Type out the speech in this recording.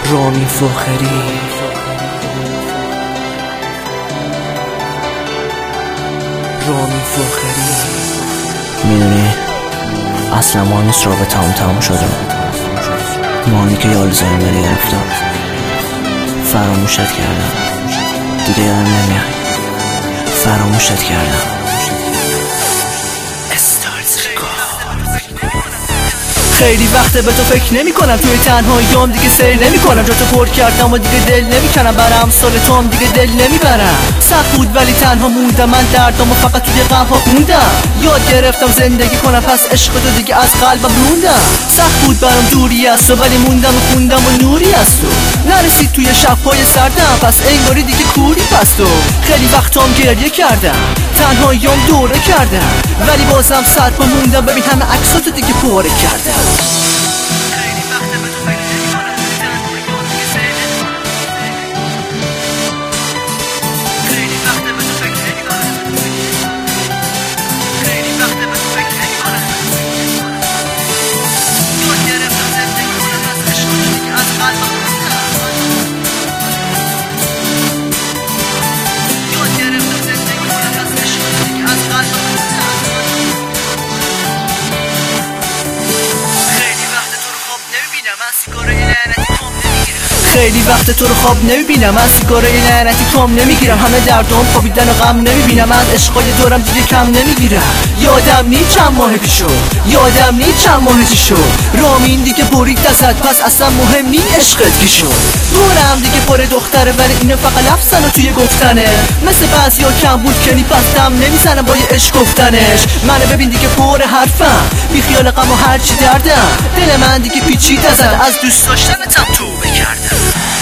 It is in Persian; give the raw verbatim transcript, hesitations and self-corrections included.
رامین فاخری. رامین فاخری. میدونی اصلا ما نیست رابطه هم تموم شده، مانی که یال زایمه گرفتم، فراموشت کردم، دیگه یادم نمیاد، فراموشت کردم. خیلی وقته به تو فکر نمی کنم، توی تنهاییام دیگه سیر نمی کنم، جا تو پر کردم و دیگه دل نمی کنم، برم سال تو هم دیگه دل نمی برم. سخت بود ولی تنها موندم، من دردم و فقط توی غم ها موندم. یاد گرفتم زندگی کنم، پس عشق تو دیگه از قلبم موندم. سخت بود برام دوری از تو، ولی موندم و خوندم و نوری از تو نرسید توی شب‌های سردم، پس انگاری دیگه کوری پس تو. خیلی وقتام گریه کردم، تنهاییام دوره کردم، ولی بازم صد با موندم، ببین همه عکساتو دیگه پاره کردم. خیلی وقت تو رو خواب نمیبینم، از سیگاره لعنتی کام نمیگیرم، همه دردام خوابیدن و غم نمیبینم، از عشقای دورم دیگه کم نمیگیرم. یادم نی چند ماه پیشو، یادم نی چند ماه چی شد، رامین دیگه برید ازت، پس اصلا مهم نی عشقت کی شد. دورم دیگه پر دختره، ولی اینو فقط لفظن و توی گفتنه، مثل بعضیا کم بود کنی، پس دم نمیزنم با یه عشق گفتنش. منو ببین دیگه پر حرفم، بی خیال غم و هرچی دردم، دل من دیگه پیچید ازت، از دوست داشتنتم توبه کردم.